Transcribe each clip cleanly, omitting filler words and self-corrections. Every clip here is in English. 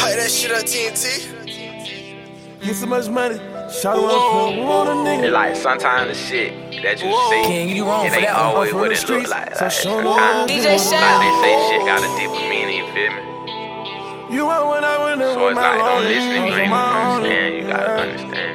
Pipe that shit on TNT. Get so much money, shout out on a nigga. It's like sometimes the shit that you see, King, you wrong it for ain't that. always I'm what from the it look streets, like. so show me Sometimes, DJ Shaq. like they say shit got a deeper meaning, you feel me? You want when I went So it's like, don't listen if you on ain't my own. understand, you gotta understand.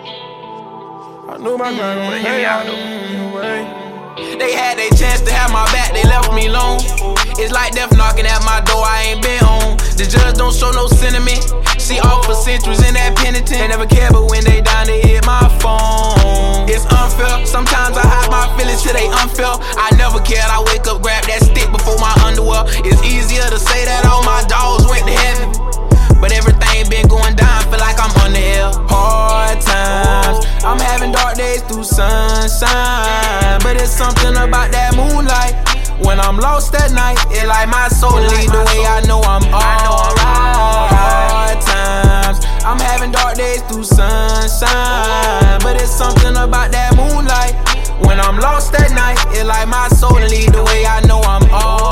I knew my grind But would hear me out though. though. They had their chance to have my back, they left me alone. It's like death knocking at my door, I ain't been home. The judge don't show no sentiment. See all for centuries in that penitent. They never care, but when they down, they hit my phone. It's unfair, sometimes I hide my feelings till they unfair. I never cared, I wake up, grab that stick before my underwear. It's easier to say that all my dogs went to heaven, but everything been going down, feel like I'm on the hill. Hard times, I'm having dark days through sunshine, but it's something about that moonlight. When I'm lost at night, it like my soul lead the way I know I'm alright. Hard times, I'm having dark days through sunshine, but it's something about that moonlight. When I'm lost at night, it like my soul lead the way I know I'm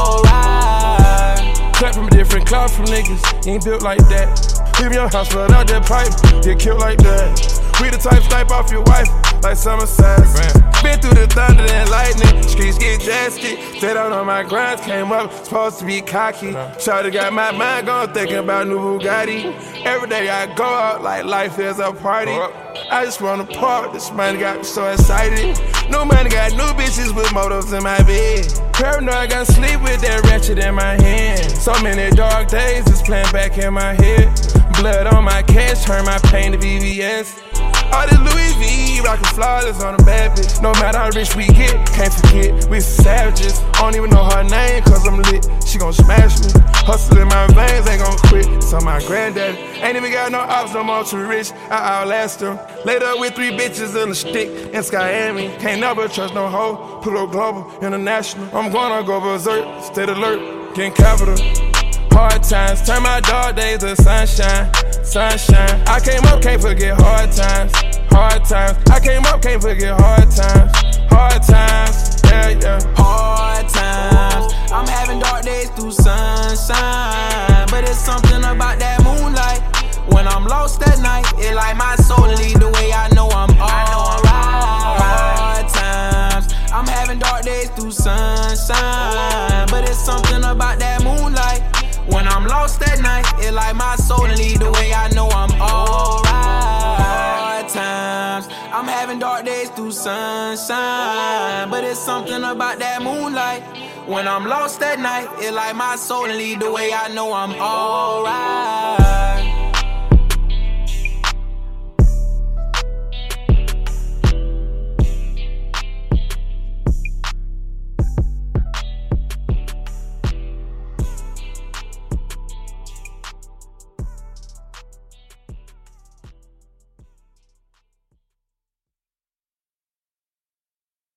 alright. Clap from different cloud from niggas, ain't built like that. Leave your house without that pipe, get killed like that. We the type snipe off your wife, like summer size. Been through the thunder and lightning, streets get drastic. Stayed out on my grinds, came up, supposed to be cocky. Shawty got my mind going, thinking about new Bugatti. Every day I go out like life is a party. I just wanna park, this money got me so excited. New money got new bitches with motives in my bed. Paranoid, got sleep with that ratchet in my hand. So many dark days is playing back in my head. Blood on my cash, turn my pain to VVS. All this Louis V, rockin' flawless on a bad bitch. No matter how rich we get, can't forget, we savages. I don't even know her name, cause I'm lit, she gon' smash me. Hustle in my veins, ain't gon' quit, it's on my granddaddy. Ain't even got no ops, no more too rich, I outlast them. Laid up with 3 bitches in a stick in Skyami. Can't never trust no hoe, put up global, international. I'm gonna go berserk, stay alert, getting capital. Hard times, turn my dark days to sunshine, sunshine. I came up, can't forget hard times, hard times. I came up, can't forget hard times, hard times, yeah, yeah. Hard times, I'm having dark days through sunshine, but it's something about that moonlight. When I'm lost at night, it like my soul lead the way I know I'm alright. Hard times, I'm having dark days through sunshine, but it's something about that moonlight. When I'm lost at night, it like my soul lead the way I know I'm alright. Hard times, I'm having dark days through sunshine, but it's something about that moonlight. When I'm lost at night, it like my soul lead the way I know I'm alright.